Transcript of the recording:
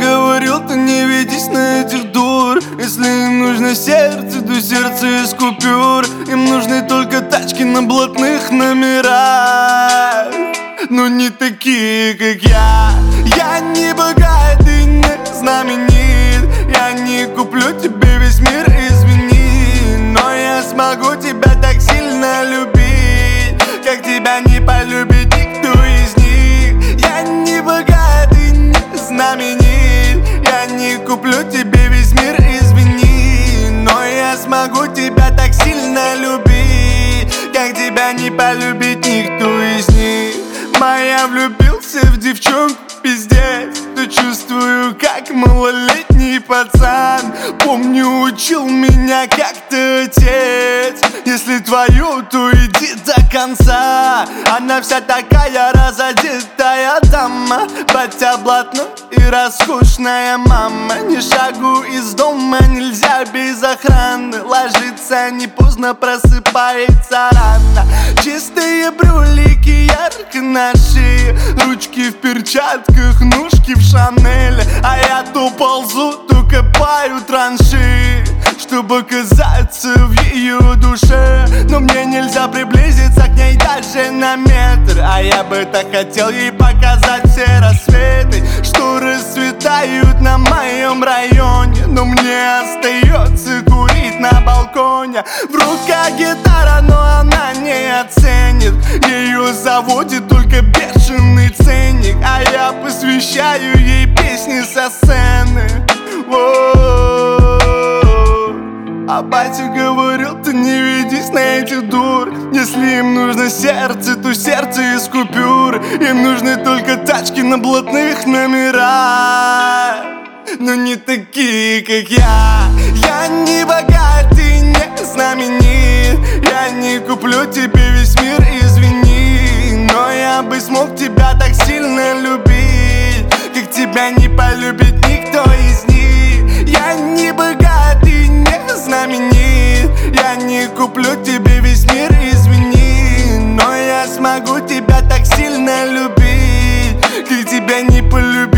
говорил, ты не ведись на этих дур. Если им нужно сердце, то сердце из купюр. Им нужны только тачки на блатных номерах, но не такие, как я. Я не богат и не знаменит. Я не куплю тебе весь мир, извини, но я смогу тебя так сильно любить, как тебя не полюбит никто из них. Я не богат и не знаменит. Я не куплю тебе весь мир, извини, но я смогу тебя так сильно любить, как тебя не полюбит никто из них. Моя влюбился в девчонку, пиздец, то чувствую, как малолетний пацан. Помню, учил меня как-то отец: если твою, то иди до конца. Она вся такая разодетая дама, батя блатной и роскошная мама. Ни шагу из дома нельзя без охраны. Ложится не поздно, просыпается рано. Чистые брюлики ярко на шее, ручки в перчатках, ножки в Шанель. А я то ползу, то копаю траншеи, чтобы оказаться в ее душе. Но мне нельзя приблизиться к ней даже на метр, а я бы так хотел ей показать все рассветы, что расцветают на моем районе. Но мне остается курить на балконе. В руках гитара, но она не оценит. Ее заводит только бешеный ценник, а я посвящаю ей песни со сцены. А батя говорил, ты не ведись на этих дур. Если им нужно сердце, то сердце из купюр. Им нужны только тачки на блатных номерах, но не такие, как я. Я не богат и не знаменит. Я не куплю тебе весь мир, извини, но я бы смог тебя так сильно любить, как тебя не полюбит никто из них. Я не богат и не знаменит. Я не куплю тебе весь мир, извини, но я смогу тебя так сильно любить, как тебя не полюбит